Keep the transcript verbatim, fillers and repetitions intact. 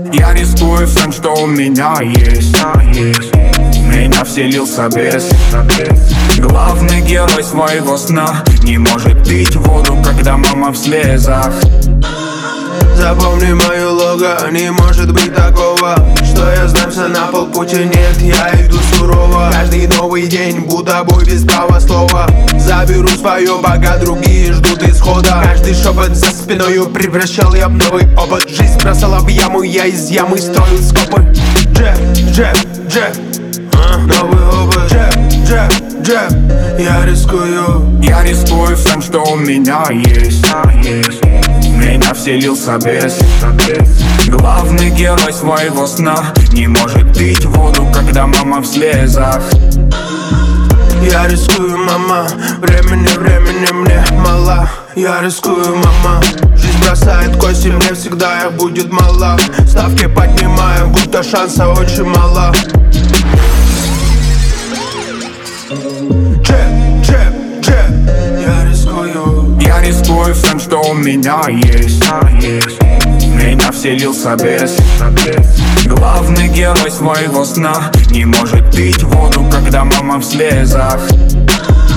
Я рискую всем, что у меня есть. В меня вселился бес. Главный герой своего сна не может пить воду, когда мама в слезах. Запомни мое лого, не может быть такого, что я сдамся на полпути, нет, я иду сурово. Каждый новый день, будто бой без права слова. Заберу свое, пока другие ждут исхода. Каждый шепот за спиною превращал я в новый опыт. Жизнь бросала в яму, я из ямы строил скопы. Джеб, джеб, джеб, а? Новый опыт. Джеб, джеб, джеб, я рискую. Я рискую всем, что у меня есть. В меня вселился бес. Главный герой своего сна не может пить воду, когда мама в слезах. Я рискую, мама, времени, времени мне мало. Я рискую, мама, жизнь бросает кости, мне всегда их будет мало. Ставки поднимаю, будто шанса очень мало. Джеб, джеб, джеб, я рискую. Я рискую всем, что у меня есть. В меня вселился бес. Главный герой своего сна не может пить воду, когда мама в слезах.